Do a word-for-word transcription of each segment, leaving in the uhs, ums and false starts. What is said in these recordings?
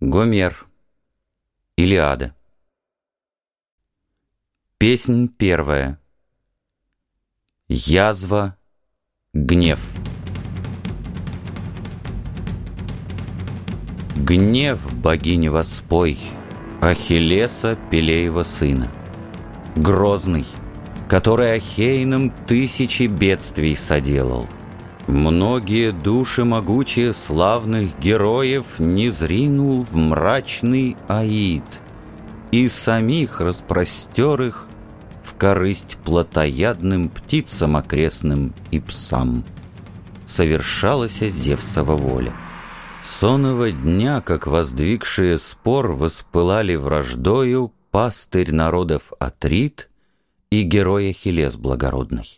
Гомер. Илиада. Песнь первая. Язва, гнев. Гнев богини воспой, Ахиллеса, Пелеева сына, грозный, который Ахейным тысячи бедствий соделал. Многие души могучие славных героев низринул в мрачный Аид, и самих распростер их в корысть плотоядным птицам окрестным и псам. Совершалася Зевсова воля. Сонного дня, как воздвигшие спор, воспылали враждою пастырь народов Атрид и герой Ахиллес благородный.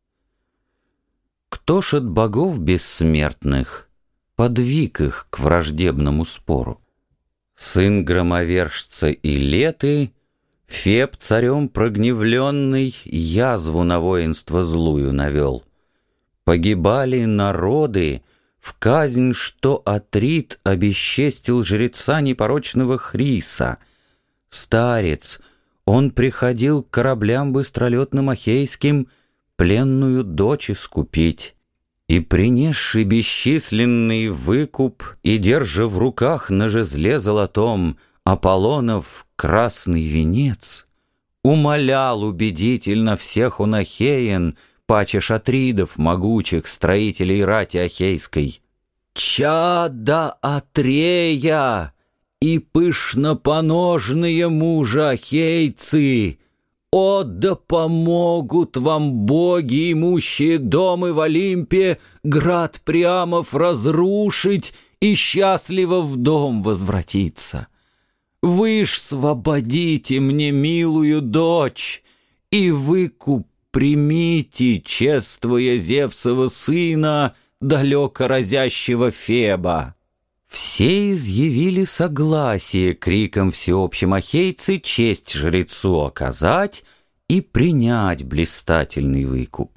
Кто ж от богов бессмертных подвиг их к враждебному спору? Сын громовержца Илеты, Феб царем прогневленный, язву на воинство злую навел. Погибали народы в казнь, что Атрид обесчестил жреца непорочного Хриса. Старец, он приходил к кораблям быстролетным ахейским пленную дочь искупить, и, принесший бесчисленный выкуп и держа в руках на жезле золотом Аполлонов красный венец, умолял убедительно всех он ахеен, паче шатридов могучих, строителей рати ахейской: «Чада Атрея и пышнопоножные мужа ахейцы! О, да помогут вам боги, имущие домы в Олимпе, град Приамов разрушить и счастливо в дом возвратиться! Вы ж свободите мне милую дочь, и выкуп примите, чествуя Зевсова сына, далеко разящего Феба». Все изъявили согласие криком всеобщим ахейцы честь жрецу оказать и принять блистательный выкуп.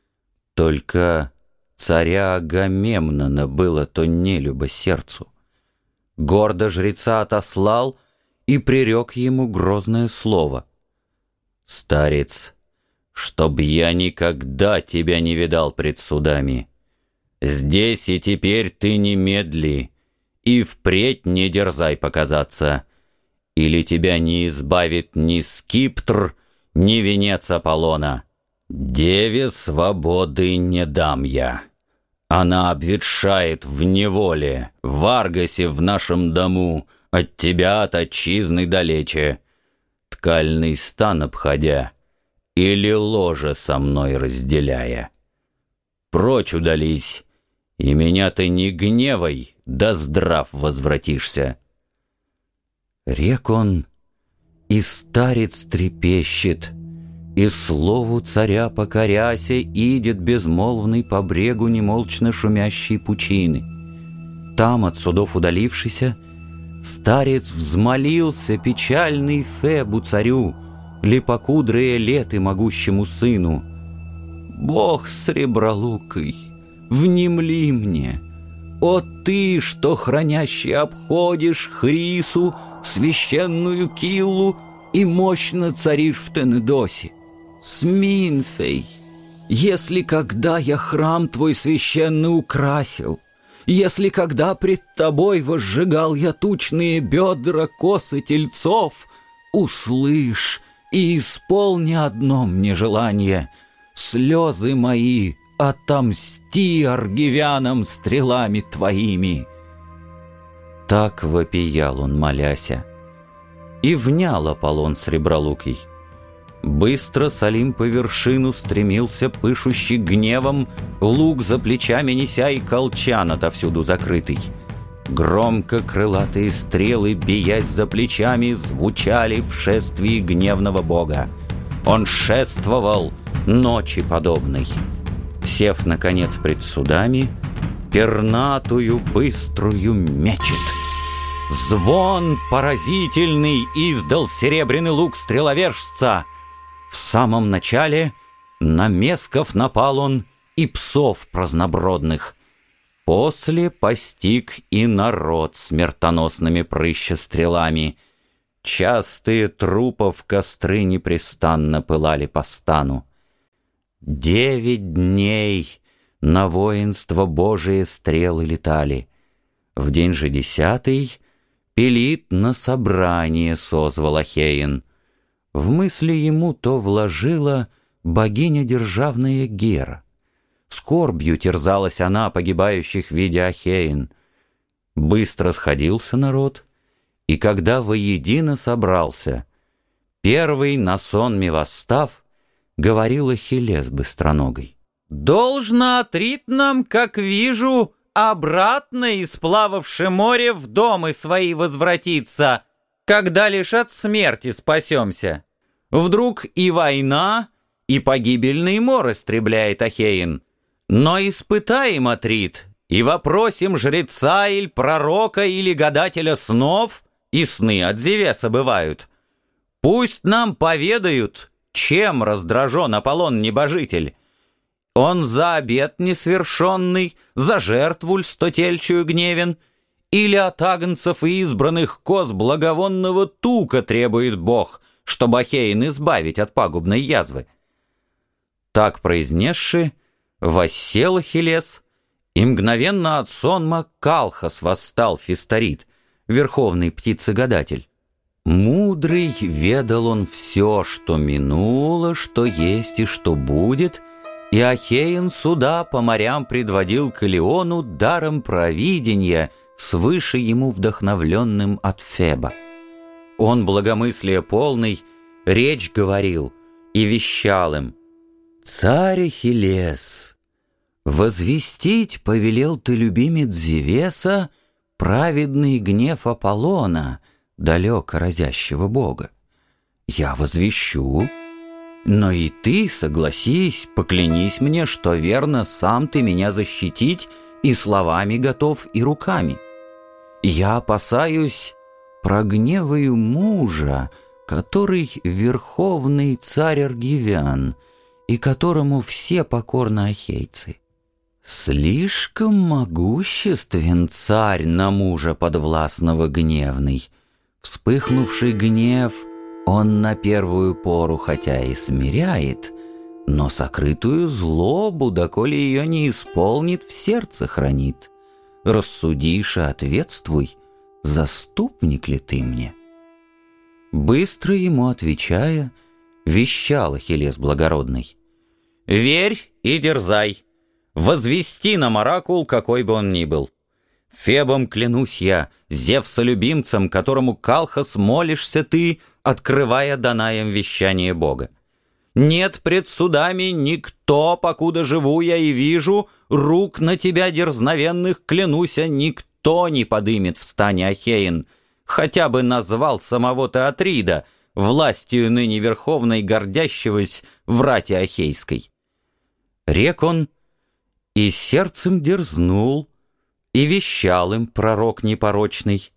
Только царя Агамемнона было то нелюбо сердцу. Гордо жреца отослал и прирек ему грозное слово: «Старец, чтоб я никогда тебя не видал пред судами, здесь и теперь ты немедли, и впредь не дерзай показаться, или тебя не избавит ни скиптр, ни венец Аполлона. Деве свободы не дам я. Она обветшает в неволе, в Аргосе в нашем дому, от тебя, от отчизны далече, ткальный стан обходя или ложе со мной разделяя. Прочь удались, и меня ты не гневай, да здрав возвратишься». Рек он, и старец трепещет, и слову царя покоряся, идет безмолвный по брегу немолчно шумящей пучины. Там, от судов удалившийся, старец взмолился печальный Фебу царю, липокудрые леты могущему сыну: «Бог сребролукий, внемли мне! О ты, что хранящий обходишь Хрису, священную Киллу, и мощно царишь в Тенедосе! Сминфей, если когда я храм твой священный украсил, если когда пред тобой возжигал я тучные бедра косы тельцов, услышь и исполни одно мне желание: слезы мои отомсти аргивянам стрелами твоими». Так вопиял он, моляся, и внял Аполлон сребролукий. Быстро с Олимпа вершину стремился пышущий гневом, лук за плечами неся и колчан отовсюду закрытый. Громко крылатые стрелы, биясь за плечами, звучали в шествии гневного бога. Он шествовал ночи подобной. Сев, наконец, пред судами, пернатую быструю мечет. Звон поразительный издал серебряный лук стреловержца. В самом начале на месков напал он и псов празднобродных. После постиг и народ смертоносными прыщестрелами. Частые трупов костры непрестанно пылали по стану. Девять дней на воинство Божие стрелы летали. В день же десятый Пелит на собрание созвал Ахеин. В мысли ему то вложила богиня державная Гера. Скорбью терзалась она о погибающих в виде Ахеин. Быстро сходился народ, и когда воедино собрался, первый на сонме восстав, говорил Ахиллес быстроногой: «Должно Атрит нам, как вижу, обратно, исплававши море, в домы свои возвратиться, когда лишь от смерти спасемся. Вдруг и война, и погибельный мор истребляет Ахеин. Но испытаем Атрит, и вопросим жреца или пророка или гадателя снов, и сны от Зевеса бывают. Пусть нам поведают, чем раздражен Аполлон-небожитель. Он за обет несвершенный, за жертву льстотельчую гневен, или от агнцев и избранных коз благовонного тука требует Бог, чтобы Ахеин избавить от пагубной язвы». Так произнесши, воссел Ахиллес, и мгновенно от сонма Калхас восстал Фистарит, верховный птицегадатель. Мудрый ведал он все, что минуло, что есть и что будет, и Ахеин суда по морям предводил к Илиону даром провидения, свыше ему вдохновленным от Феба. Он, благомыслия полный, речь говорил и вещал им: «Царь Ахиллес, возвестить повелел ты, любимец Зевеса, праведный гнев Аполлона, далеко разящего бога. Я возвещу, но и ты согласись, поклянись мне, что верно сам ты меня защитить и словами готов, и руками. Я опасаюсь, прогневаю мужа, который верховный царь Аргивян, и которому все покорны ахейцы. Слишком могуществен царь на мужа подвластного гневный. Вспыхнувший гнев он на первую пору хотя и смиряет, но сокрытую злобу, доколе ее не исполнит, в сердце хранит. Рассудишь и ответствуй, заступник ли ты мне?» Быстро ему отвечая, вещал Ахиллес благородный: «Верь и дерзай, возвести нам оракул, какой бы он ни был. Фебом клянусь я, Зевсолюбимцем, которому Калхас молишься ты, открывая Данаем вещание Бога. Нет пред судами никто, покуда живу я и вижу, рук на тебя дерзновенных, клянуся, никто не подымет в стане Ахеин, хотя бы назвал самого Театрида, властью ныне верховной гордящегося в рате Ахейской». Рек он, и сердцем дерзнул, и вещал им пророк непорочный: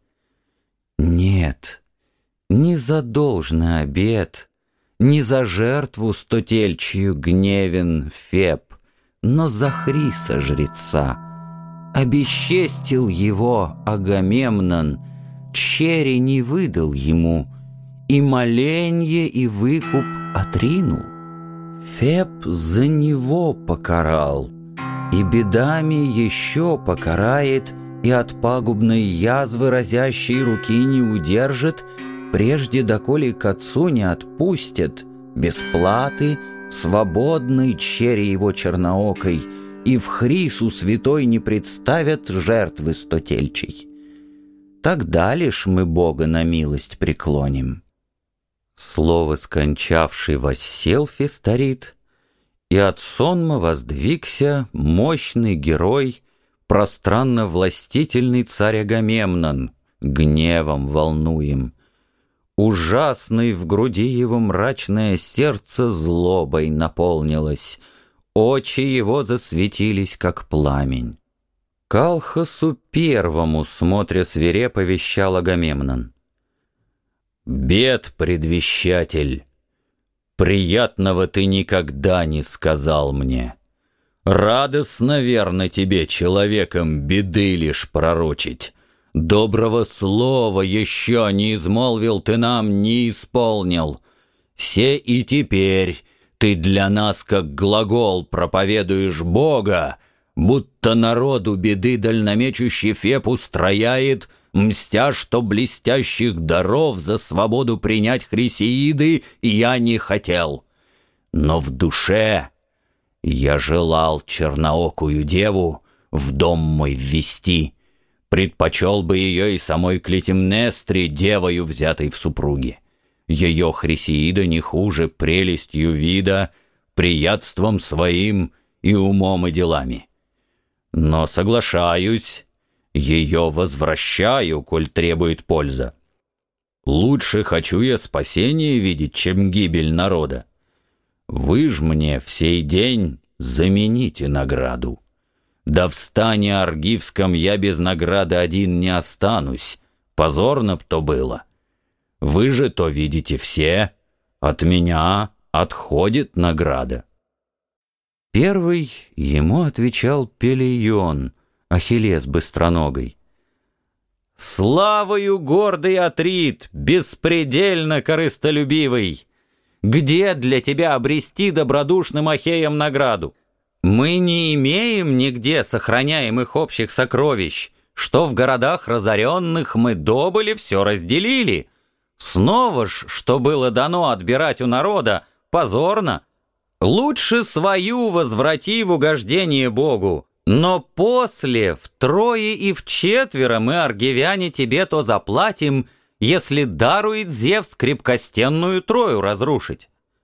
«Нет, не за должный обет, не за жертву стотельчью гневен Феб, но за Хриса жреца. Обесчестил его Агамемнон, чери не выдал ему, и моленье, и выкуп отринул. Феб за него покарал, и бедами еще покарает, и от пагубной язвы разящей руки не удержит, прежде доколе к отцу не отпустят, без платы, свободной чери его черноокой, и в Хрису святой не представят жертвы стотельчей. Тогда лишь мы Бога на милость преклоним». Слово скончавший воссел Фистарит, и от сонма воздвигся мощный герой, пространно-властительный царь Агамемнон, гневом волнуем. Ужасный в груди его мрачное сердце злобой наполнилось, очи его засветились, как пламень. Калхасу первому, смотря свирепо, вещал Агамемнон: «Бед, предвещатель, приятного ты никогда не сказал мне. Радостно, верно тебе, человеком, беды лишь пророчить. Доброго слова еще не измолвил ты нам, не исполнил. Се и теперь ты для нас, как глагол, проповедуешь Бога, будто народу беды дальномечущий Феб устрояет, мстя, что блестящих даров за свободу принять Хрисеиды я не хотел. Но в душе я желал черноокую деву в дом мой ввести, предпочел бы ее и самой Клитемнестре девою, взятой в супруги. Ее Хрисеида не хуже прелестью вида, приятством своим и умом и делами. Но соглашаюсь, ее возвращаю, коль требует польза. Лучше хочу я спасение видеть, чем гибель народа. Вы ж мне в сей день замените награду. Да в стане Аргивском я без награды один не останусь, позорно б то было. Вы же то видите все, от меня отходит награда. Первый ему отвечал Пелейон, Ахиллес быстроногой. «Славою гордый Атрид, беспредельно корыстолюбивый! Где для тебя обрести добродушным Ахеям награду? Мы не имеем нигде сохраняемых общих сокровищ, что в городах разоренных мы добыли, все разделили. Снова ж, что было дано отбирать у народа, позорно. Лучше свою возврати в угождение Богу, но после втрое и вчетверо мы, аргивяне, тебе то заплатим, если дарует Зевс крепкостенную Трою разрушить».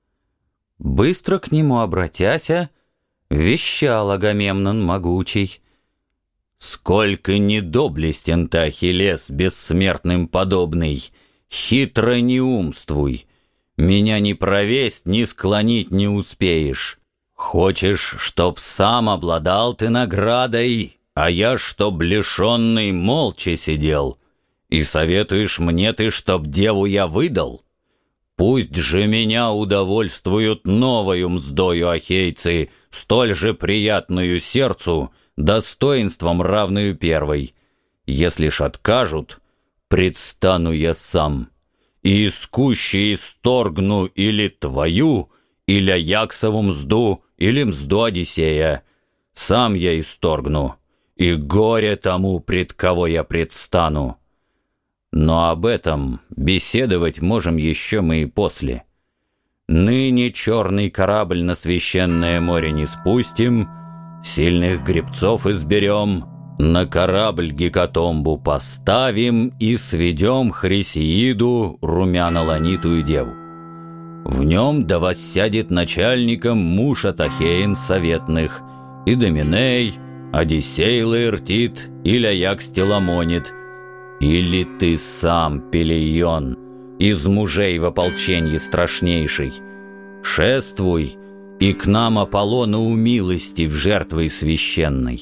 Быстро к нему обратяся, вещал Агамемнон могучий: «Сколько недоблестен ты, Ахиллес, бессмертным подобный! Хитро не умствуй! Меня ни провесть, ни склонить не успеешь. Хочешь, чтоб сам обладал ты наградой, а я, чтоб лишенный, молча сидел? И советуешь мне ты, чтоб деву я выдал? Пусть же меня удовольствуют новою мздою ахейцы, столь же приятную сердцу, достоинством равную первой. Если ж откажут, предстану я сам, и искуще исторгну или твою, или Аяксову мзду, или мзду Одиссея. Сам я исторгну, и горе тому, пред кого я предстану. Но об этом беседовать можем еще мы и после. Ныне черный корабль на священное море не спустим, сильных гребцов изберем, на корабль гекатомбу поставим и сведем Хрисеиду, румяно-ланитую деву. В нем да воссядет начальником муж от Ахеин советных, и Доминей, Одиссей Лаэртит или Аякс Теламонит, или ты сам, Пелейон, из мужей в ополченье страшнейший. Шествуй, и к нам Аполлона умилости в жертвой священной».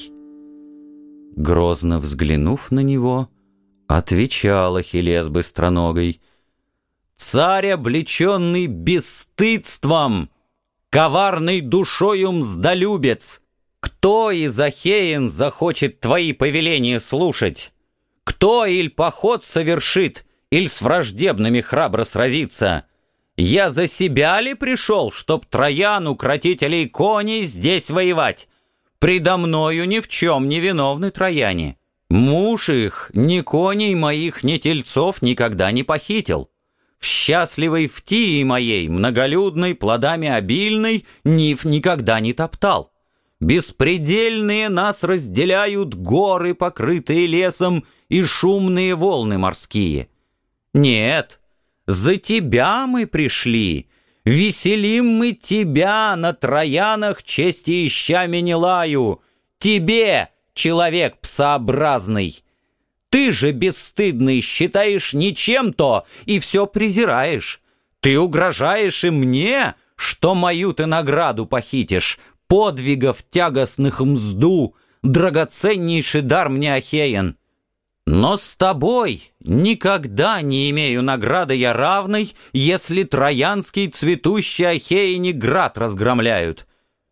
Грозно взглянув на него, отвечал Ахиллес быстроногой: «Царь, облеченный бесстыдством, коварной душою мздолюбец, кто из ахеен захочет твои повеления слушать? Кто иль поход совершит, иль с враждебными храбро сразится? Я за себя ли пришел, чтоб Троян, укротителей коней, здесь воевать? Предо мною ни в чем не виновны трояне. Муж их ни коней моих, ни тельцов никогда не похитил. В счастливой Фтии моей, многолюдной, плодами обильной, нив никогда не топтал. Беспредельные нас разделяют горы, покрытые лесом, и шумные волны морские. Нет, за тебя мы пришли, веселим мы тебя на троянах, чести ища Менелаю, тебе, человек псообразный. Ты же, бесстыдный, считаешь ничем то и все презираешь. Ты угрожаешь и мне, что мою ты награду похитишь, подвигов тягостных мзду, драгоценнейший дар мне Ахеен. Но с тобой никогда не имею награды я равной, если троянский цветущий Ахеяне град разгромляют.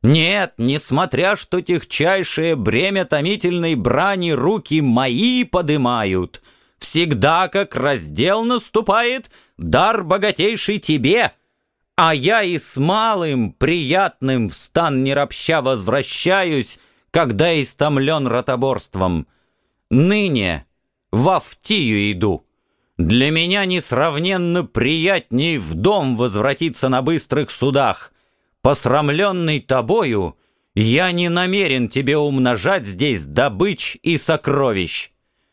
Нет, несмотря что тягчайшее бремя томительной брани руки мои подымают, всегда, как раздел наступает, дар богатейший тебе, а я и с малым приятным в стан неробща возвращаюсь, когда истомлен ротоборством. Ныне в Автию иду. Для меня несравненно приятней в дом возвратиться на быстрых судах. Посрамленный тобою, я не намерен тебе умножать здесь добыч и сокровищ».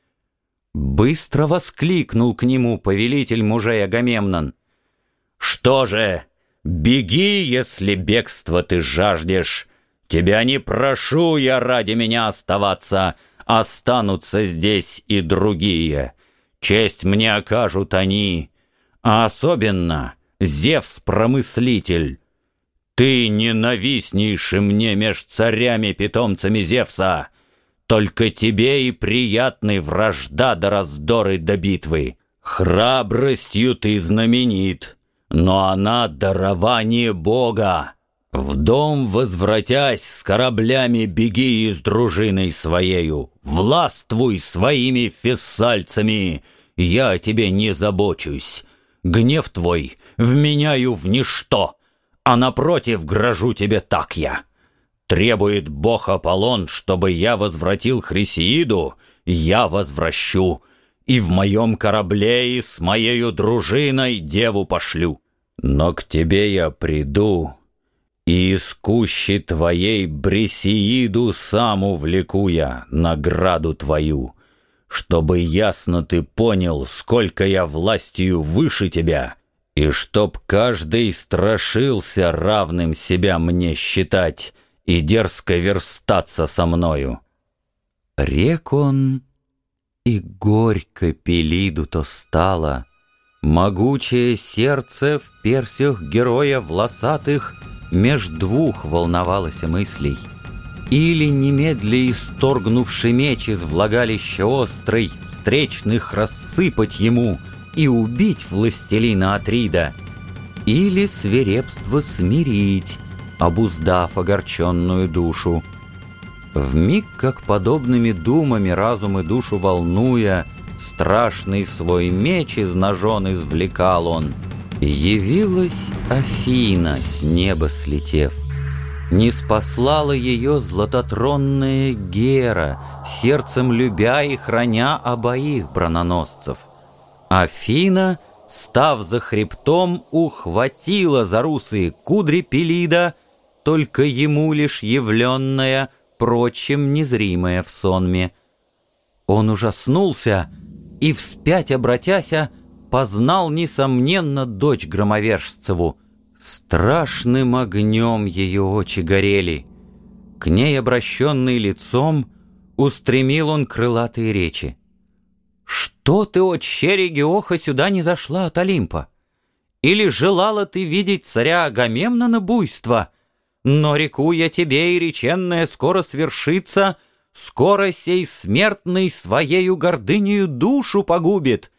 Быстро воскликнул к нему повелитель мужей Агамемнон. «Что же, беги, если бегство ты жаждешь. Тебя не прошу я ради меня оставаться, останутся здесь и другие. Честь мне окажут они, а особенно Зевс-промыслитель. Ты ненавистнейший мне меж царями-питомцами Зевса. Только тебе и приятны вражда до раздоры до битвы. Храбростью ты знаменит, но она дарование Бога. В дом возвратясь с кораблями беги с дружиной своею, властвуй своими фессальцами, я о тебе не забочусь. Гнев твой вменяю в ничто, а напротив грожу тебе так я. Требует бог Аполлон, чтобы я возвратил Хрисеиду, я возвращу, и в моем корабле и с моею дружиной деву пошлю. Но к тебе я приду, и из кущи твоей Брисеиду сам увлеку я, награду твою, чтобы ясно ты понял, сколько я властью выше тебя, и чтоб каждый страшился равным себя мне считать и дерзко верстаться со мною». Рек он, и горько Пелиду-то стало, могучее сердце в персях героя волосатых меж двух волновалось мыслей. Или немедля исторгнувши меч из влагалища острой, встречных рассыпать ему и убить властелина Атрида, или свирепство смирить, обуздав огорченную душу. Вмиг, как подобными думами разум и душу волнуя, страшный свой меч из ножен извлекал он. Явилась Афина, с неба слетев. Не спаслала ее златотронная Гера, сердцем любя и храня обоих брононосцев. Афина, став за хребтом, ухватила за русые кудри Пелида, только ему лишь явленная, прочим незримая в сонме. Он ужаснулся и, вспять обратяся, познал, несомненно, дочь громовержцеву. Страшным огнем ее очи горели. К ней, обращенный лицом, устремил он крылатые речи. «Что ты, о чере Геоха, сюда не зашла от Олимпа? Или желала ты видеть царя Агамемнона буйства? Но реку я тебе, и реченное скоро свершится, скоро сей смертный своею гордынею душу погубит».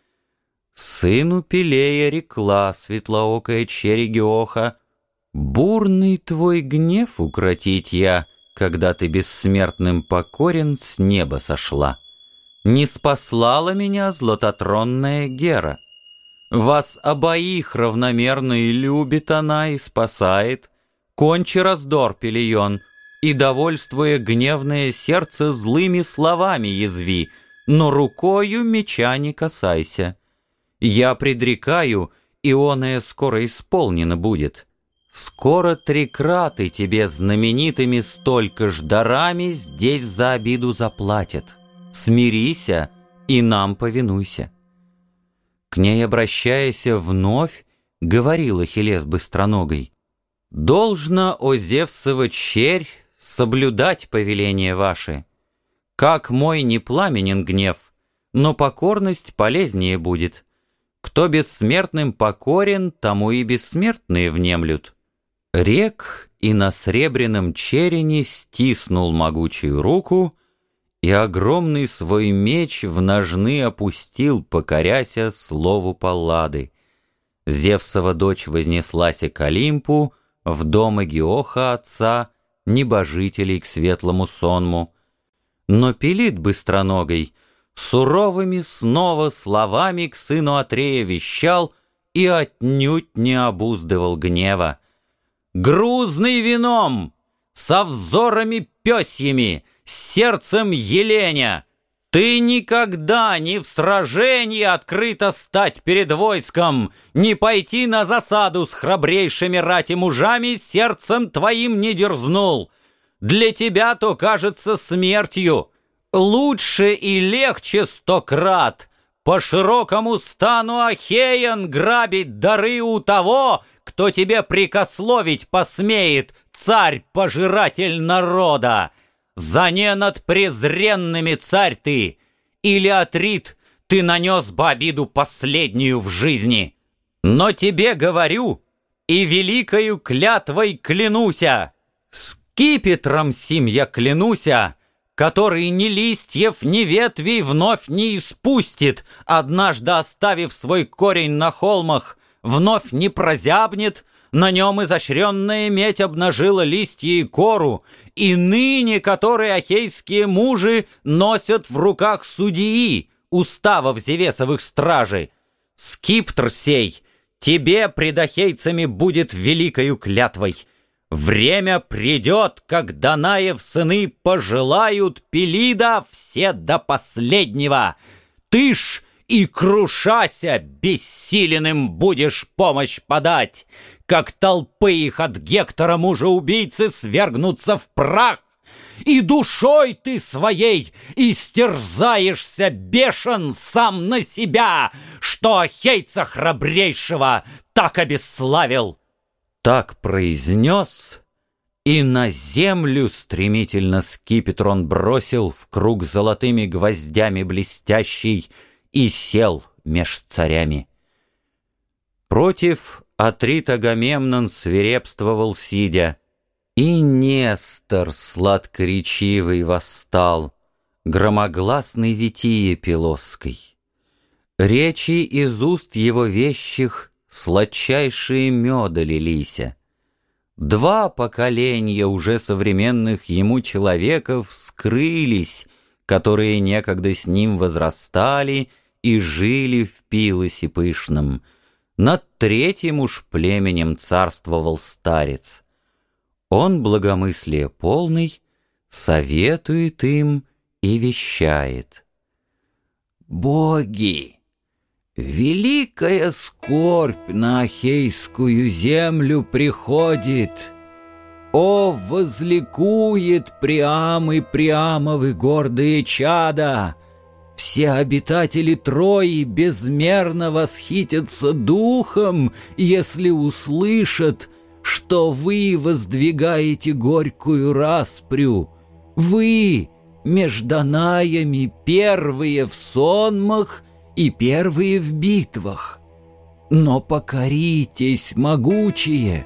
Сыну Пелея рекла светлоокая чере Геоха: «Бурный твой гнев укротить я, когда ты бессмертным покорен с неба сошла. Не спаслала меня златотронная Гера. Вас обоих равномерно и любит она, и спасает. Кончи раздор, Пелион, и, довольствуя гневное сердце, злыми словами язви, но рукою меча не касайся. Я предрекаю, и оное скоро исполнено будет. Скоро трикраты тебе знаменитыми столько ж дарами здесь за обиду заплатят. Смирися и нам повинуйся». К ней обращаясь вновь, говорил Ахиллес быстроногой: «Должно, о Зевсова черь, соблюдать повеления ваши. Как мой не пламенен гнев, но покорность полезнее будет. Кто бессмертным покорен, тому и бессмертные внемлют». Рек и на сребряном черене стиснул могучую руку, и огромный свой меч в ножны опустил, покоряся слову Паллады. Зевсова дочь вознеслась к Олимпу, в дом Агиоха отца, небожителей к светлому сонму. Но Пелит быстроногой суровыми снова словами к сыну Атрея вещал и отнюдь не обуздывал гнева. «Грузный вином, со взорами пёсьими, с сердцем еленя, ты никогда ни в сражении открыто стать перед войском, не пойти на засаду с храбрейшими рати мужами сердцем твоим не дерзнул. Для тебя то кажется смертью. Лучше и легче сто крат по широкому стану Ахеян грабить дары у того, кто тебе прикословить посмеет, царь-пожиратель народа. За не над презренными царь ты, или Атрит ты нанес бы обиду последнюю в жизни. Но тебе говорю, и великою клятвой клянуся, скипетром сим я клянуся, который ни листьев, ни ветвей вновь не испустит, однажды оставив свой корень на холмах, вновь не прозябнет, на нем изощренная медь обнажила листья и кору, и ныне, которые ахейские мужи носят в руках судьи, уставов Зевесовых стражи. Скиптр сей тебе пред ахейцами будет великою клятвой. Время придет, как Данаев сыны пожелают Пелида все до последнего. Ты ж и крушася бессиленным будешь помощь подать, как толпы их от Гектора мужа-убийцы свергнутся в прах, и душой ты своей истерзаешься бешен сам на себя, что ахейца храбрейшего так обесславил». Так произнес, и на землю стремительно скипетр он бросил в круг золотыми гвоздями блестящий и сел меж царями. Против Атрит Агамемнон свирепствовал сидя, и Нестор сладкоречивый восстал, громогласный Витие Пелосской. Речи из уст его вещих сладчайшие меда лилися. Два поколения уже современных ему человеков скрылись, которые некогда с ним возрастали и жили в Пилосе пышном. Над третьим уж племенем царствовал старец. Он благомыслие полный советует им и вещает. «Боги! Великая скорбь на Ахейскую землю приходит. О, возликует Приам и Приамовы гордые чада! Все обитатели Трои безмерно восхитятся духом, если услышат, что вы воздвигаете горькую распрю. Вы, меж Данаями, первые в сонмах и первые в битвах. Но покоритесь, могучие,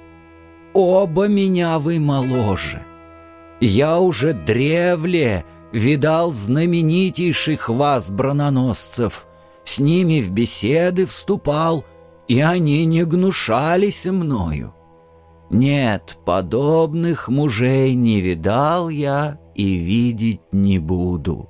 оба меня вы моложе. Я уже древле видал знаменитейших вас брононосцев, с ними в беседы вступал, и они не гнушались мною. Нет, подобных мужей не видал я и видеть не буду.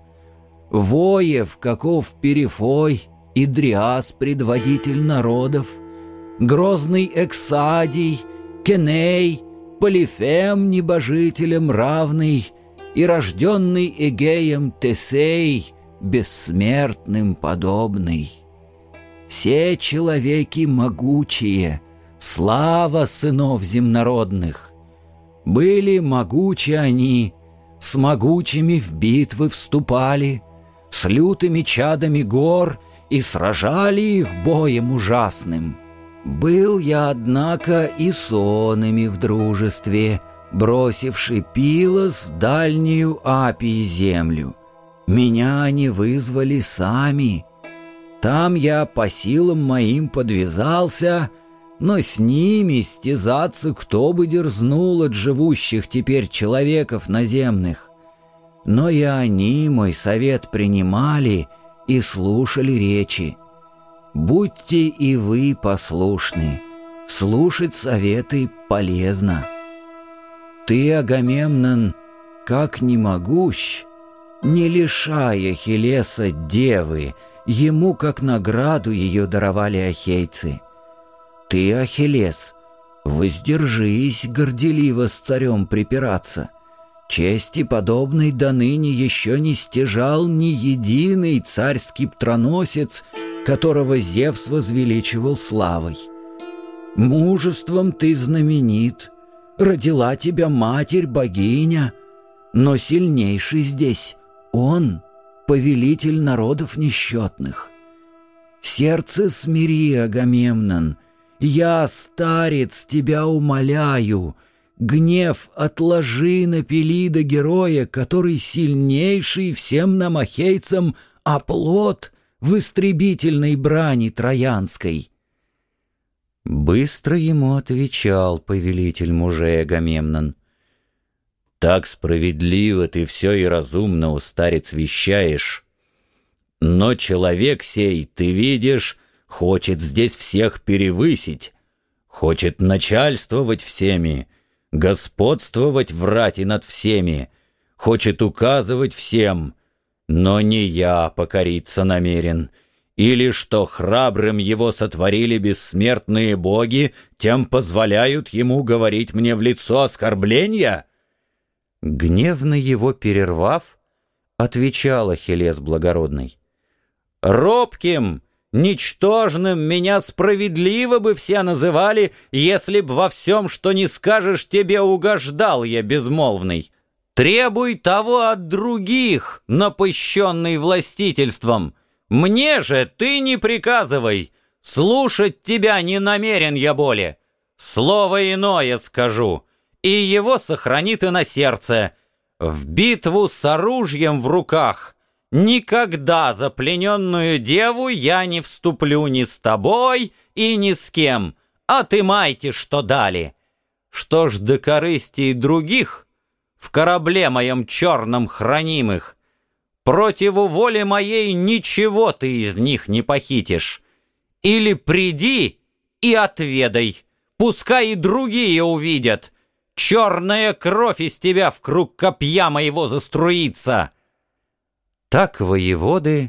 Воев, каков Перифой, и Дриас, предводитель народов, грозный Эксадий, Кеней, Полифем, небожителем равный, и рожденный Эгеем Тесей, бессмертным подобный. Все человеки могучие, слава сынов земнородных. Были могучи они, с могучими в битвы вступали, с лютыми чадами гор и сражали их боем ужасным. Был я, однако, и с онами в дружестве, бросивший Пилос дальнюю Апии землю. Меня они вызвали сами. Там я по силам моим подвязался, но с ними стязаться кто бы дерзнул от живущих теперь человеков наземных. Но и они мой совет принимали и слушали речи. Будьте и вы послушны, слушать советы полезно». Ты, Агамемнон, как не могущ, не лишая Ахиллеса девы, ему как награду ее даровали ахейцы. Ты, Ахиллес, воздержись горделиво с царем припираться. Чести подобной до ныне еще не стяжал ни единый царь-скиптроносец, которого Зевс возвеличивал славой. Мужеством ты знаменит, родила тебя матерь-богиня, но сильнейший здесь он, повелитель народов несчетных. Сердце смири, Агамемнон, я, старец, тебя умоляю, гнев отложи на Пелида героя, который сильнейший всем нам ахейцам оплот в истребительной брани троянской. Быстро ему отвечал повелитель мужей Агамемнон: «Так справедливо ты все и разумно, о старец, вещаешь. Но человек сей, ты видишь, хочет здесь всех перевысить, хочет начальствовать всеми, господствовать в рати над всеми, хочет указывать всем, но не я покориться намерен». Или что храбрым его сотворили бессмертные боги, тем позволяют ему говорить мне в лицо оскорбления?» Гневно его перервав, отвечал Ахиллес благородный: «Робким, ничтожным меня справедливо бы все называли, если б во всем, что не скажешь, тебе угождал я, безмолвный. Требуй того от других, напыщенный властительством. Мне же ты не приказывай, слушать тебя не намерен я более. Слово иное скажу, и его сохранит и на сердце. В битву с оружием в руках никогда за плененную деву я не вступлю ни с тобой и ни с кем, а ты майте, что дали. Что ж до корыстей других, в корабле моем черном хранимых, противу воли моей ничего ты из них не похитишь. Или приди и отведай, пускай и другие увидят. Черная кровь из тебя в круг копья моего заструится». Так воеводы,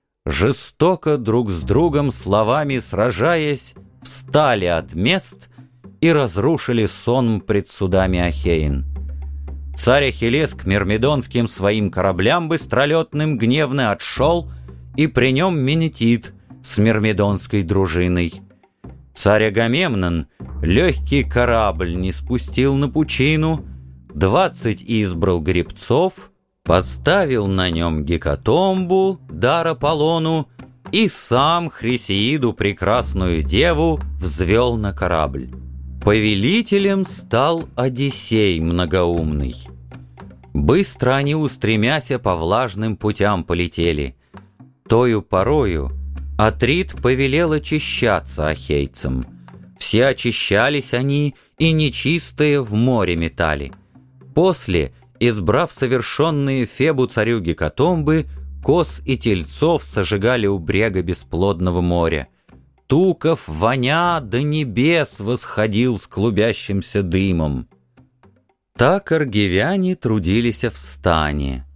жестоко друг с другом словами сражаясь, встали от мест и разрушили сон пред судами Ахеин. Царь Ахиллес к мирмидонским своим кораблям быстролетным гневно отшел, и при нем Менетит с мирмидонской дружиной. Царь Агамемнон легкий корабль не спустил на пучину, двадцать избрал гребцов, поставил на нем гекатомбу, дар Аполлону, и сам Хрисеиду, прекрасную деву, взвел на корабль. Повелителем стал Одиссей многоумный. Быстро они, устремяся, по влажным путям полетели. Тою порою Атрит повелел очищаться ахейцам. Все очищались они, и нечистые в море метали. После, избрав совершенные Фебу царю гекатомбы, коз и тельцов сожигали у брега бесплодного моря. Туков, воня до небес восходил с клубящимся дымом. Так аргивяне трудились в стане.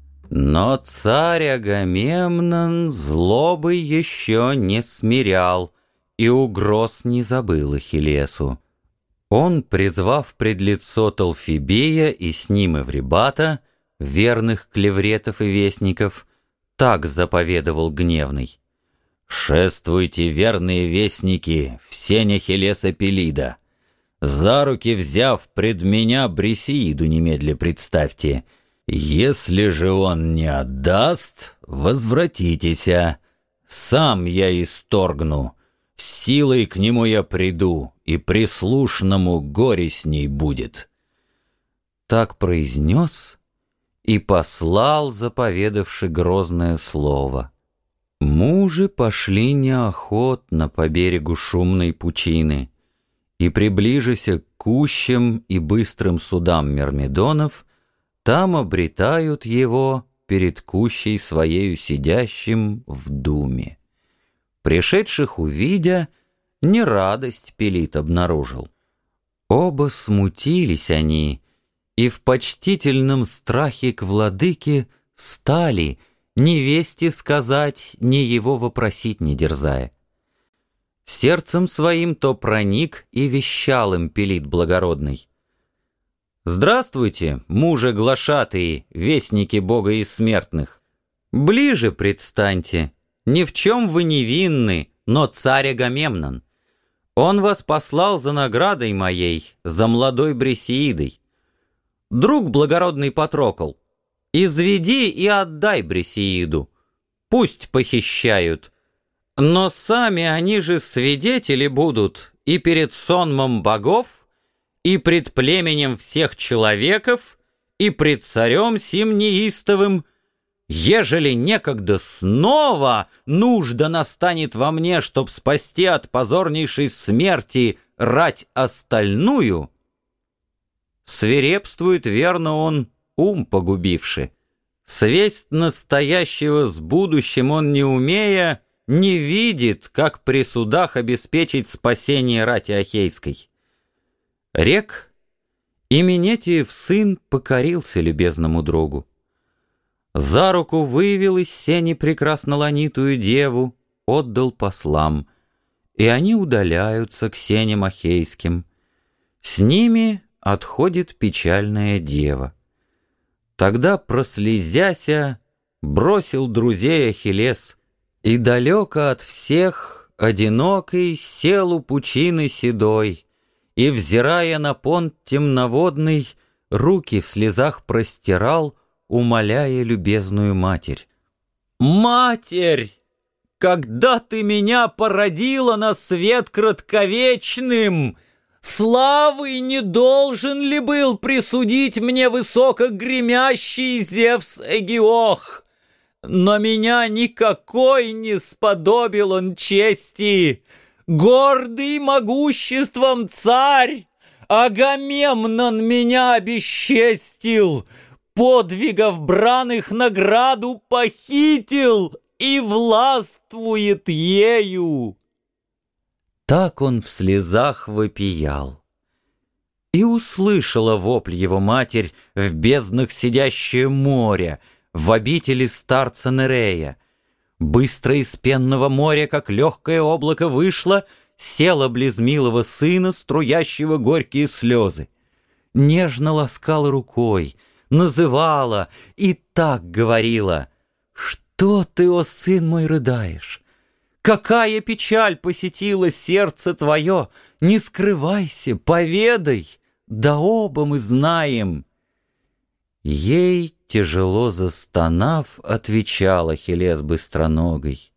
Но царь Агамемнон злобы еще не смирял и угроз не забыл Ахиллесу. Он, призвав пред лицо Талфибея и с ним Эврибата, верных клевретов и вестников, так заповедовал гневный: «Шествуйте, верные вестники, в сень Ахиллеса Пелида. За руки взяв пред меня Брисеиду немедля представьте. Если же он не отдаст, возвратитеся. Сам я исторгну, силой к нему я приду, и прислушному горе с ней будет». Так произнес и послал заповедавши грозное слово. Мужи пошли неохотно по берегу шумной пучины, и, приближися к кущам и быстрым судам мирмидонов, там обретают его перед кущей своею сидящим в думе. Пришедших увидя, не радость Пелит обнаружил. Оба смутились они, и в почтительном страхе к владыке стали, ни вести сказать, ни его вопросить не дерзая. Сердцем своим то проник и вещал им Пелит благородный: «Здравствуйте, мужи глашатые, вестники Бога и смертных! Ближе предстаньте, ни в чем вы не винны, но царь Агамемнон. Он вас послал за наградой моей, за молодой Брисеидой. Друг благородный Патрокл, изведи и отдай Брисеиду, пусть похищают, но сами они же свидетели будут и перед сонмом богов, и пред племенем всех человеков, и пред царем сим неистовым. Ежели некогда снова нужда настанет во мне, чтоб спасти от позорнейшей смерти рать остальную, свирепствует верно он, ум погубивший. Свесть настоящего с будущим он, не умея, не видит, как при судах обеспечить спасение рати Ахейской. Рек, Именетиев сын покорился любезному другу. За руку вывел из сени прекрасноланитую деву, отдал послам, и они удаляются к сеням ахейским. С ними отходит печальная дева. Тогда, прослезяся, бросил друзей Ахиллес, и далеко от всех, одинокий, сел у пучины седой, и, взирая на понт темноводный, руки в слезах простирал, умоляя любезную матерь. «Матерь, когда ты меня породила на свет кратковечным, славой не должен ли был присудить мне высокогремящий Зевс Эгиох? Но меня никакой не сподобил он чести. Гордый могуществом царь Агамемнон меня обесчестил, подвигов браных награду похитил и властвует ею». Так он в слезах вопиял. И услышала вопль его матерь в безднах сидящее море, в обители старца Нерея. Быстро из пенного моря, как легкое облако, вышло, села близ милого сына, струящего горькие слезы. Нежно ласкала рукой, называла и так говорила: «Что ты, о сын мой, рыдаешь? Какая печаль посетила сердце твое? Не скрывайся, поведай, да оба мы знаем». Ей, тяжело застонав, отвечал Ахиллес быстроногой: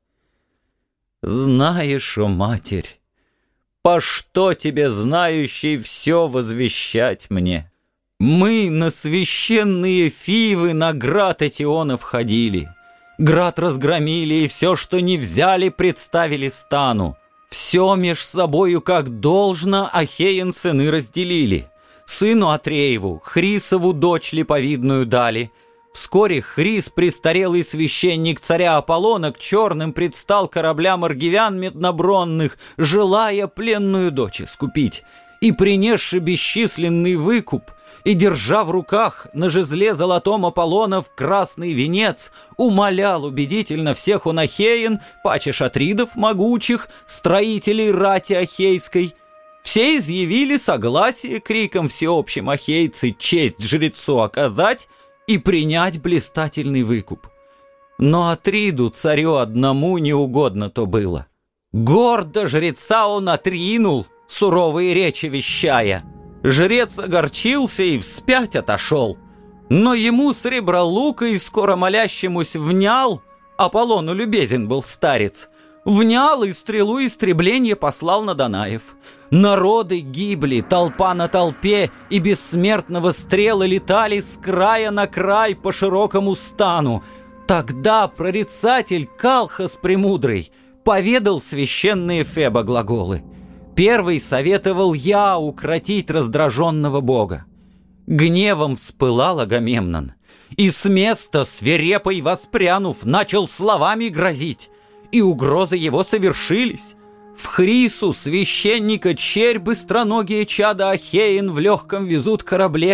«Знаешь, о матерь, по что тебе, знающий, все возвещать мне? Мы на священные Фивы на град Этионов ходили, град разгромили, и все, что не взяли, представили стану. Все меж собою, как должно, ахеен сыны разделили. Сыну Атрееву, Хрисову дочь липовидную дали. Вскоре Хрис, престарелый священник царя Аполлона, к черным предстал кораблям аргивян меднобронных, желая пленную дочь искупить. И, принесши бесчисленный выкуп, и, держа в руках на жезле золотом Аполлонов красный венец, умолял убедительно всех он ахеен, паче шатридов могучих, строителей рати ахейской. Все изъявили согласие криком всеобщим ахейцы честь жрецу оказать и принять блистательный выкуп. Но Атриду, царю одному, неугодно то было. Гордо жреца он отринул, суровые речи вещая. Жрец огорчился и вспять отошел, но ему с ребра лука и скоро молящемуся внял, Аполлону любезен был старец, внял и стрелу истребления послал на Данаев. Народы гибли, толпа на толпе, и бессмертного стрелы летали с края на край по широкому стану. Тогда прорицатель Калхас Премудрый поведал священные Феба глаголы. Первый советовал я укротить раздраженного бога. Гневом вспылал Агамемнон, и с места свирепой воспрянув, начал словами грозить, и угрозы его совершились. В Хрису священника черь быстроногие чада ахеин в легком везут корабле,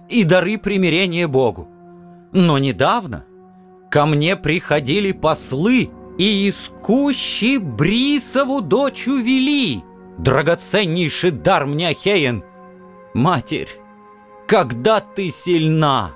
и дары примирения Богу. Но недавно ко мне приходили послы и из кущи Брисову дочь увели, драгоценнейший дар мне, Ахеен. Матерь, когда ты сильна,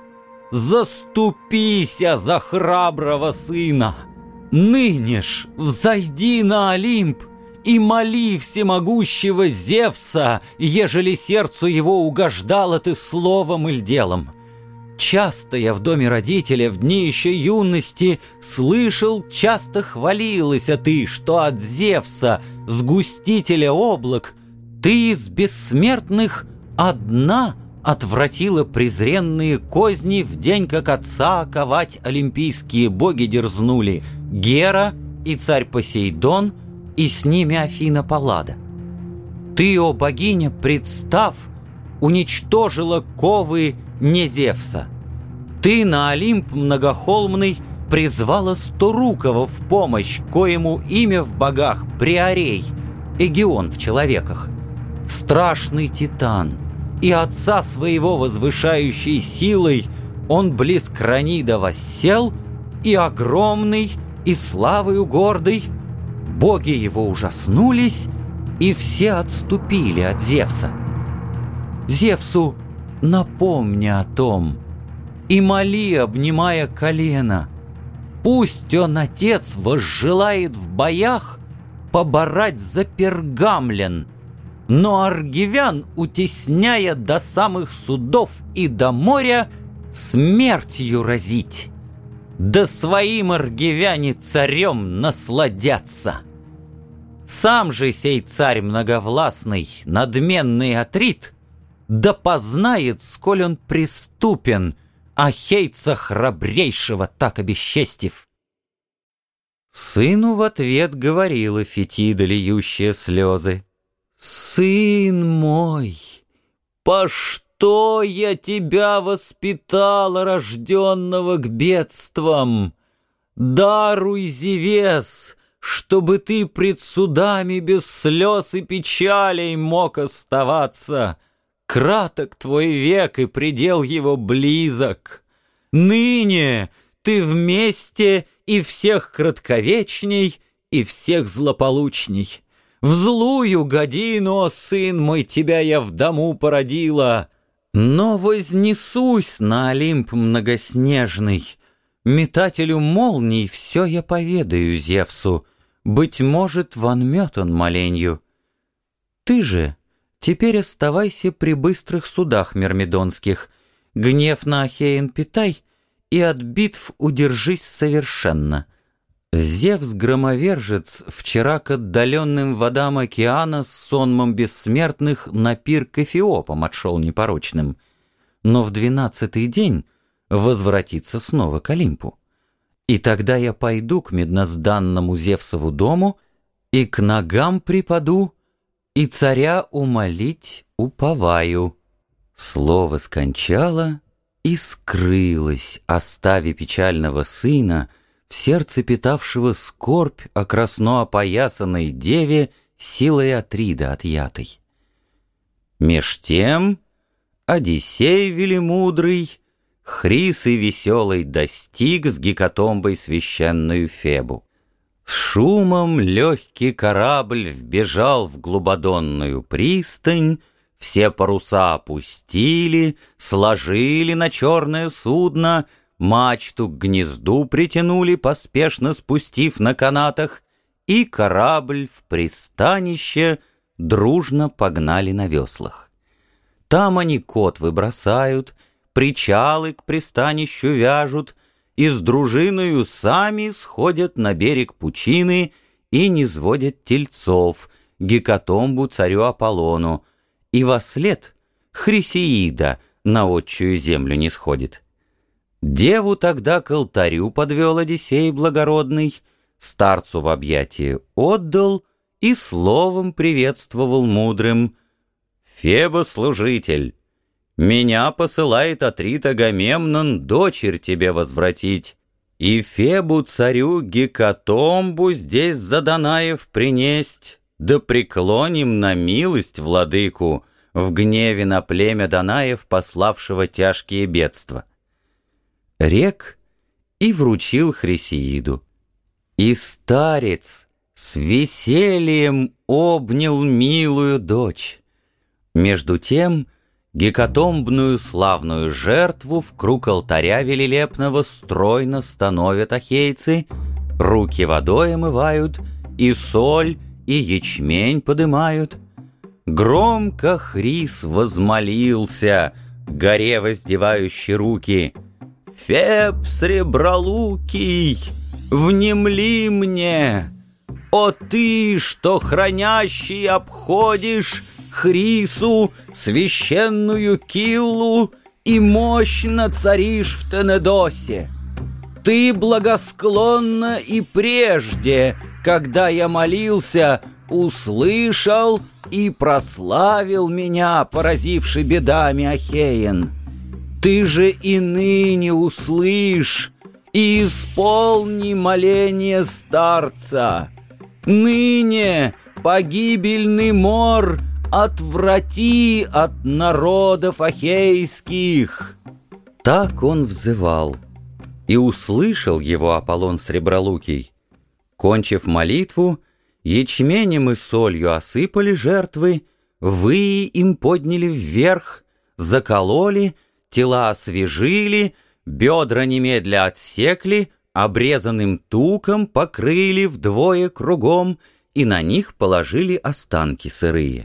заступися за храброго сына. Ныне ж взойди на Олимп и моли всемогущего Зевса, ежели сердцу его угождало ты словом или делом. Часто я в доме родителя в дни еще юности слышал, часто хвалилась ты, что от Зевса, сгустителя облак, ты из бессмертных одна отвратила презренные козни в день, как отца ковать олимпийские боги дерзнули, Гера и царь Посейдон, и с ними Афина Паллада. Ты, о богиня, представ, уничтожила ковы не Зевса. Ты на Олимп многохолмный призвала Сторукова в помощь, коему имя в богах Приорей, Эгион в человеках. Страшный титан, и отца своего возвышающей силой он близ Кранида воссел, и огромный, и славою гордый. Боги его ужаснулись, и все отступили от Зевса. Зевсу напомни о том, и моли, обнимая колено, пусть он, отец, возжелает в боях поборать за Пергамлен, но аргивян, утесняя до самых судов и до моря, смертью разить. Да своим аргивяне царем насладятся. Сам же сей царь многовластный, надменный Атрит, да познает, сколь он преступен, ахейца храбрейшего так обесчестив. Сыну в ответ говорила Фетида, льющая слезы: «Сын мой, по что я тебя воспитала, рожденного к бедствам? Даруй, Зевес, чтобы ты пред судами без слез и печалей мог оставаться. Краток твой век, и предел его близок. Ныне ты вместе и всех кратковечней, и всех злополучней. В злую годину, о сын мой, тебя я в дому породила. Но вознесусь на Олимп многоснежный, метателю молний все я поведаю Зевсу, быть может, вонмет он моленью. Ты же теперь оставайся при быстрых судах мирмидонских, гнев на Ахеен питай, и от битв удержись совершенно. Зевс-громовержец вчера к отдаленным водам океана с сонмом бессмертных на пир к Эфиопам отшел непорочным, но в двенадцатый день возвратится снова к Олимпу. И тогда я пойду к меднозданному Зевсову дому и к ногам припаду, и царя умолить уповаю». Слово скончало и скрылось, оставив печального сына, в сердце питавшего скорбь о красно опоясанной деве силой Атрида отъятой. Меж тем Одиссей велимудрый Хрисы веселой достиг с гекатомбой священную Фебу. С шумом легкий корабль вбежал в глубодонную пристань, все паруса опустили, сложили на черное судно, мачту к гнезду притянули, поспешно спустив на канатах, и корабль в пристанище дружно погнали на веслах. Там они котвы бросают, причалы к пристанищу вяжут, и с дружиною сами сходят на берег пучины и низводят тельцов, гекатомбу царю Аполлону, и вослед Хрисеида на отчую землю не сходит. Деву тогда к алтарю подвел Одиссей благородный, старцу в объятие отдал и словом приветствовал мудрым: «Феба-служитель, меня посылает Атрит Агамемнон дочерь тебе возвратить, и Фебу царю гекатомбу здесь за Данаев принесть, да преклоним на милость владыку, в гневе на племя Данаев, пославшего тяжкие бедства. Рек и вручил Хрисеиду. И старец с весельем обнял милую дочь. Между тем гекатомбную славную жертву в круг алтаря велилепного стройно становят ахейцы, руки водой омывают, и соль, и ячмень подымают. Громко Хрис возмолился, горе воздевающий руки: «Феб сребролукий, внемли мне! О ты, что хранящий обходишь Хрису священную Киллу и мощно царишь в Тенедосе! Ты благосклонно и прежде, когда я молился, услышал и прославил меня, поразивший бедами Ахеен. Ты же и ныне услышь и исполни моление старца. Ныне погибельный мор отврати от народов ахейских». Так он взывал, и услышал его Аполлон Сребролукий. Кончив молитву, ячменем и солью осыпали жертвы, выи им подняли вверх, закололи, тела освежили, бедра немедля отсекли, обрезанным туком покрыли вдвое кругом и на них положили останки сырые.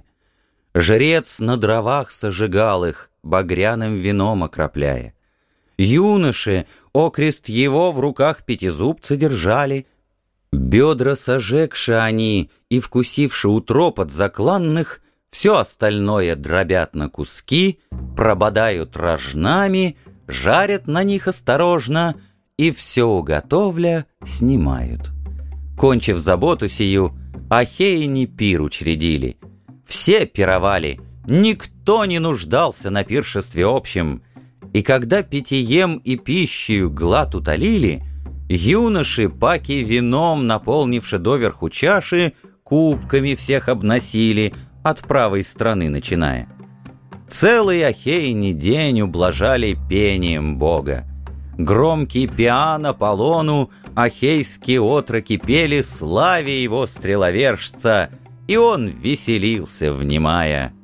Жрец на дровах сожигал их, багряным вином окропляя. Юноши окрест его в руках пятизубца держали. Бедра сожегши они и вкусивши утроб от закланных, все остальное дробят на куски, прободают рожнами, жарят на них осторожно и все уготовля снимают. Кончив заботу сию, ахеяне пир учредили. Все пировали, никто не нуждался на пиршестве общем. И когда питьем и пищею глад утолили, юноши, паки вином, наполнивши доверху чаши, кубками всех обносили, от правой стороны начиная. Целый ахейный день ублажали пением Бога. Громкий пиан Аполлону ахейские отроки пели славе его стреловержца, и он веселился, внимая.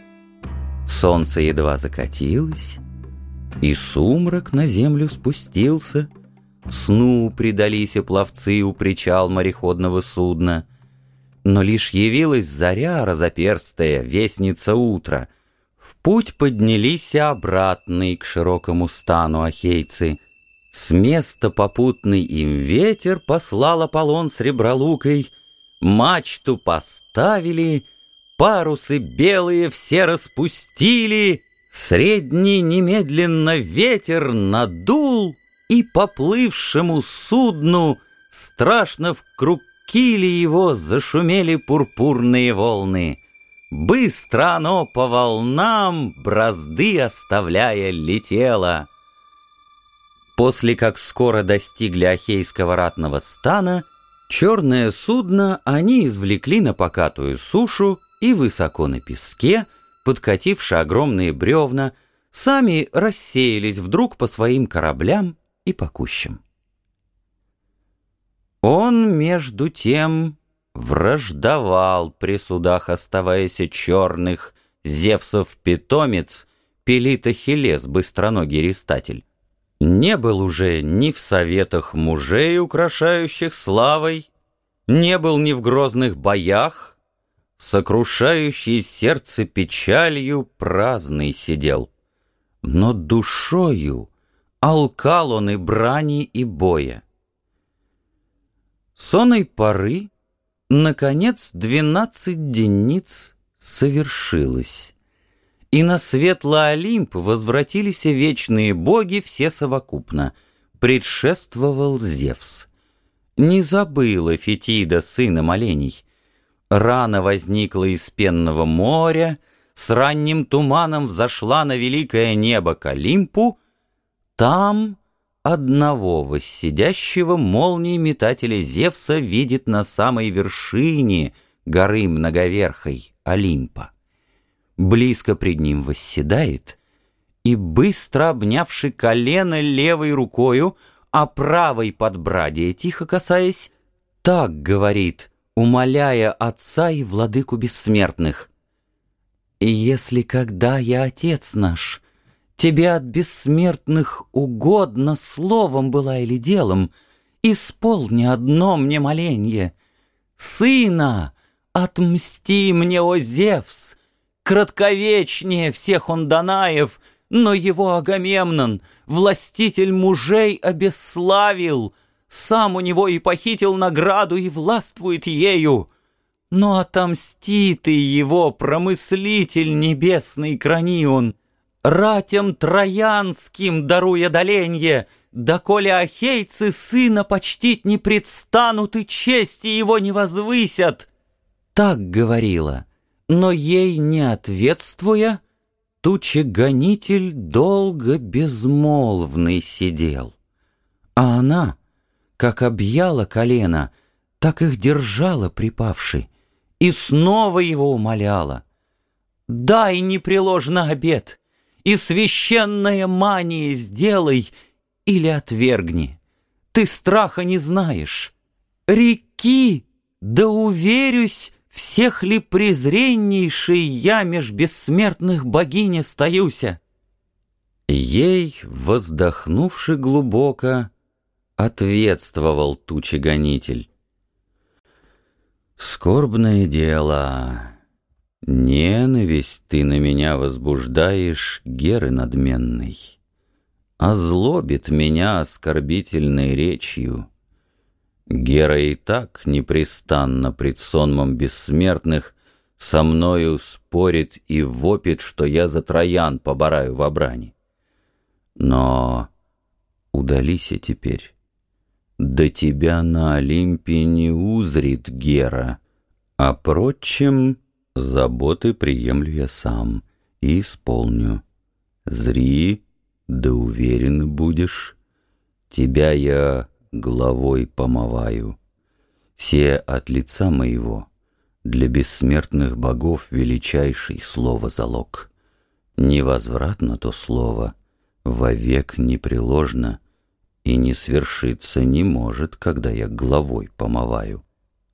Солнце едва закатилось, и сумрак на землю спустился. Сну предались и пловцы у причал мореходного судна. Но лишь явилась заря разоперстая, вестница утра. В путь поднялись обратные к широкому стану ахейцы. С места попутный им ветер послал Аполлон Сребролукой. Мачту поставили, парусы белые все распустили, средний немедленно ветер надул, и поплывшему судну страшно вкруг кили его зашумели пурпурные волны. Быстро оно по волнам, бразды оставляя, летело. После как скоро достигли ахейского ратного стана, черное судно они извлекли на покатую сушу и высоко на песке, подкативши огромные бревна, сами рассеялись вдруг по своим кораблям и по кущам. Он, между тем, враждовал при судах, оставаясь черных, Зевсов питомец, Пелит Ахиллес, быстроногий рестатель. Не был уже ни в советах мужей, украшающих славой, не был ни в грозных боях, сокрушающий сердце печалью праздный сидел. Но душою алкал он и брани, и боя. С оной поры, наконец, двенадцать дениц совершилось, и на светлый Олимп возвратились вечные боги все совокупно. Предшествовал Зевс. Не забыла Фетида сына молений. Рано возникла из пенного моря, с ранним туманом взошла на великое небо к Олимпу. Там одного воссидящего молнии метателя Зевса видит на самой вершине горы многоверхой Олимпа. близко пред ним восседает и, быстро обнявши колено левой рукою, а правой подбрадия тихо касаясь, так говорит, умоляя Отца и Владыку бессмертных: «И если когда я, Отец наш, тебе от бессмертных угодно словом была или делом, исполни одно мне моленье: сына отмсти мне, о Зевс! Кратковечнее всех он Данаев, но его Агамемнон, властитель мужей, обесславил, сам у него и похитил награду и властвует ею. Но отомсти ты его, промыслитель небесный Кранион, ратям троянским даруя доленье, доколе ахейцы сына почтить не предстанут и чести его не возвысят». Так говорила, но ей не ответствуя, тучегонитель долго безмолвный сидел. А она, как объяла колено, так их держала припавши, и снова его умоляла: «Дай непреложно обет, и священное мание сделай, или отвергни. Ты страха не знаешь. Реки, да уверюсь, всех ли презреннейший я меж бессмертных богинь остаюся». Ей, воздохнувши глубоко, ответствовал тучегонитель: «Скорбное дело. Ненависть ты на меня возбуждаешь, Геры надменной. Озлобит меня оскорбительной речью. Гера и так непрестанно пред сонмом бессмертных со мною спорит и вопит, что я за Троян побораю в брани. Но удалися теперь. До тебя на Олимпе не узрит Гера, а прочим заботы приемлю я сам и исполню. Зри, да уверен будешь, тебя я главой помываю. Се от лица моего для бессмертных богов величайший слово залог. Невозвратно то слово, вовек непреложно, и не свершиться не может, когда я главой помываю.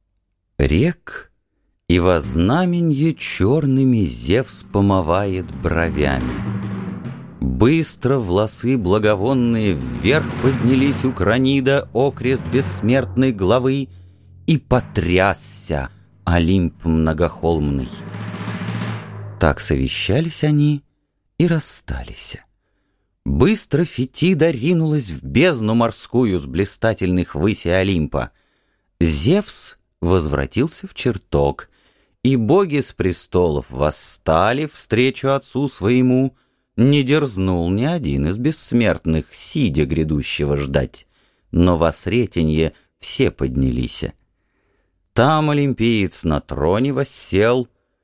Рек и во знаменье черными Зевс помывает бровями. Быстро волосы благовонные вверх поднялись у Кранида окрест бессмертной главы, и потрясся Олимп многохолмный. Так совещались они и расстались. Быстро Фетида ринулась в бездну морскую с блистательных высей Олимпа. Зевс возвратился в чертог, и боги с престолов восстали встречу отцу своему. Не дерзнул ни один из бессмертных, сидя грядущего ждать, но во Сретенье все поднялись. Там олимпиец на троне воссел,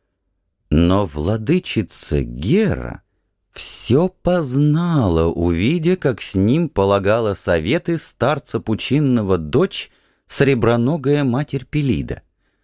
но владычица Гера все познала, увидя, как с ним полагала советы старца пучинного дочь, среброногая матерь Пелида.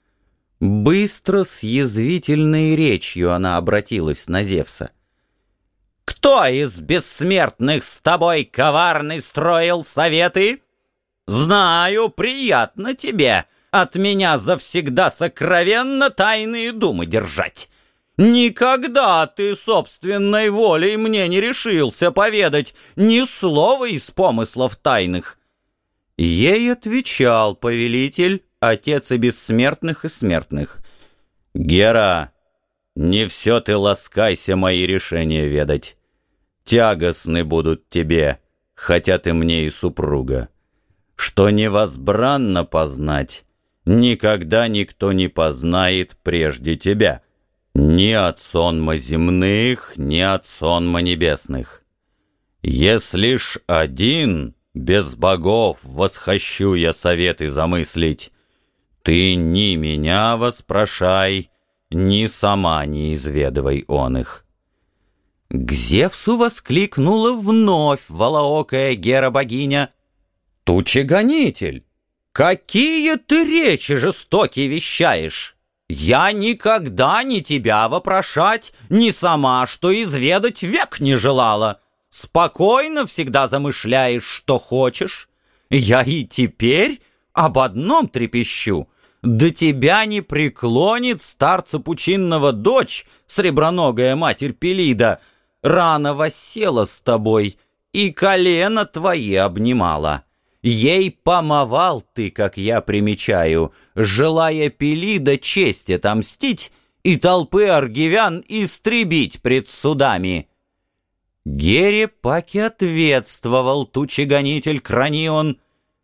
Быстро с язвительной речью она обратилась на Зевса: «Кто из бессмертных с тобой коварный строил советы? Знаю, приятно тебе от меня завсегда сокровенно тайные думы держать. Никогда ты собственной волей мне не решился поведать ни слова из помыслов тайных». Ей отвечал повелитель, отец и бессмертных, и смертных: «Гера, не все ты ласкайся мои решения ведать. Тягостны будут тебе, хотя ты мне и супруга. Что невозбранно познать, никогда никто не познает прежде тебя. Ни от сонма земных, ни от сонма небесных. Если ж один, без богов, восхощу я советы замыслить, ты ни меня воспрошай, ни сама не изведывай он их». К Зевсу воскликнула вновь волоокая Гера-богиня: «Тучегонитель, какие ты речи жестокие вещаешь! Я никогда ни тебя вопрошать, ни сама, что изведать век не желала. Спокойно всегда замышляешь, что хочешь. Я и теперь об одном трепещу. До тебя не преклонит старца пучинного дочь, среброногая матерь Пелида, рано воссела с тобой и колено твои обнимала. Ей помывал ты, как я примечаю, желая Пелида честь отомстить и толпы аргивян истребить пред судами. Гере паки ответствовал тучегонитель Кранион: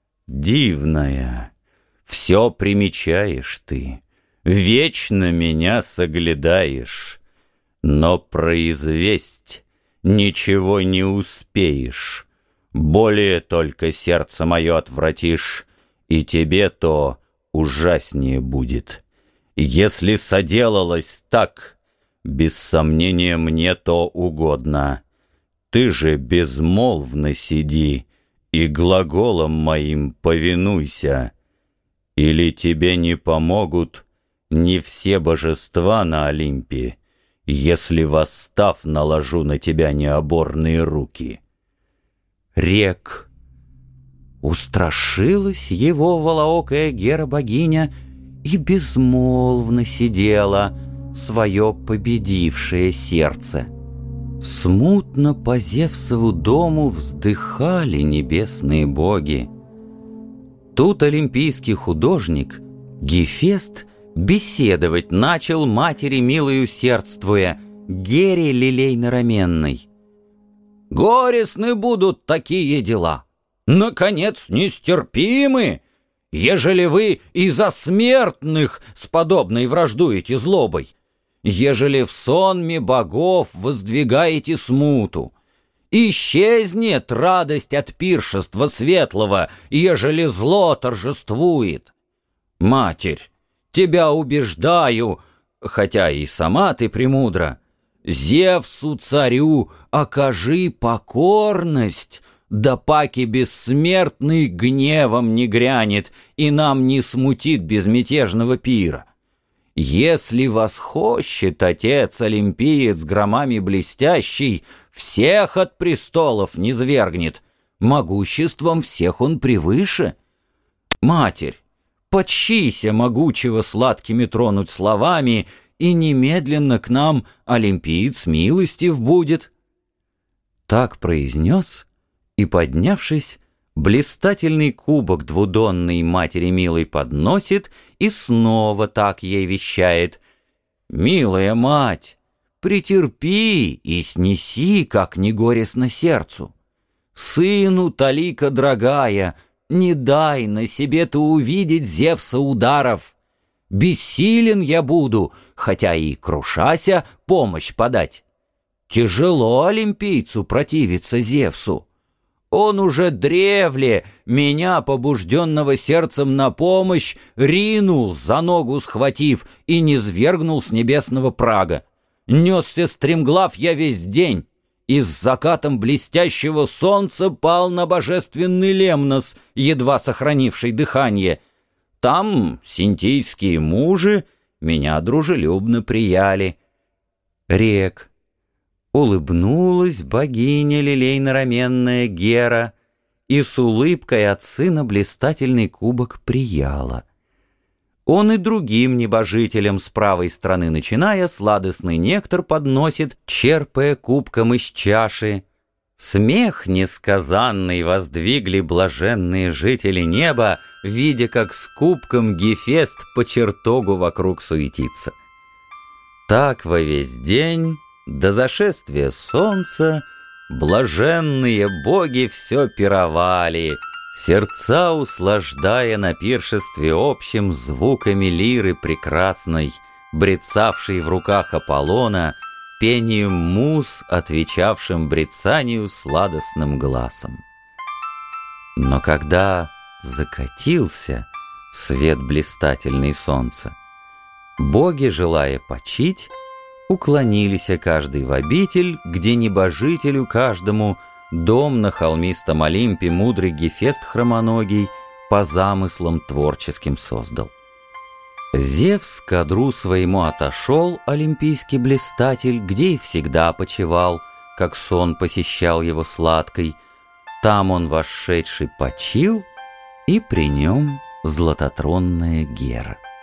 «Дивная, все примечаешь ты, вечно меня соглядаешь, но произвесть ничего не успеешь. Более только сердце мое отвратишь, и тебе то ужаснее будет. Если соделалось так, без сомнения мне то угодно. Ты же безмолвно сиди и глаголом моим повинуйся. Или тебе не помогут не все божества на Олимпе, если, восстав, наложу на тебя необорные руки». Рек. Устрашилась его волоокая Гера-богиня и безмолвно сидела, свое победившее сердце. Смутно по Зевсову дому вздыхали небесные боги. Тут олимпийский художник Гефест беседовать начал матери милою сердствуя, Гере лилейно-раменной. «Горестны будут такие дела, наконец нестерпимы, ежели вы и за смертных с подобной враждуете злобой, ежели в сонме богов воздвигаете смуту. Исчезнет радость от пиршества светлого, ежели зло торжествует. Матерь, тебя убеждаю, хотя и сама ты премудра, Зевсу царю окажи покорность, да паки бессмертный гневом не грянет и нам не смутит безмятежного пира. Если восхощет отец олимпиец громами блестящий, всех от престолов не свергнет, могуществом всех он превыше. Матерь, почися могучего сладкими тронуть словами, и немедленно к нам олимпиец милостив будет». Так произнес, и, поднявшись, блистательный кубок двудонный матери милой подносит и снова так ей вещает: «Милая мать, претерпи и снеси, как не горестно сердцу. Сыну талика дорогая, не дай на себе-то увидеть Зевса ударов. Бессилен я буду, хотя и крушася, помощь подать. Тяжело олимпийцу противиться Зевсу. Он уже древле, меня, побужденного сердцем на помощь, ринул, за ногу схватив, и низвергнул с небесного прага. Несся стремглав я весь день, и с закатом блестящего солнца пал на божественный Лемнос, едва сохранивший дыхание. Там синтийские мужи меня дружелюбно прияли». Рек. Улыбнулась богиня лилейно-раменная Гера и с улыбкой от сына блистательный кубок прияла. Он и другим небожителям с правой стороны начиная сладостный нектар подносит, черпая кубком из чаши. Смех несказанный воздвигли блаженные жители неба, видя, как с кубком Гефест по чертогу вокруг суетится. Так во весь день, до зашествия солнца, блаженные боги все пировали, сердца услаждая на пиршестве общим звуками лиры прекрасной, брецавшей в руках Аполлона, пением муз, отвечавшим брецанию сладостным гласом. Но когда закатился свет блистательный солнца, боги, желая почить, уклонились каждый в обитель, где небожителю каждому дом на холмистом Олимпе мудрый Гефест хромоногий по замыслам творческим создал. Зевс к одру своему отошел, олимпийский блистатель, где и всегда почивал, как сон посещал его сладкой. Там он, вошедший, почил, и при нем златотронная Гера.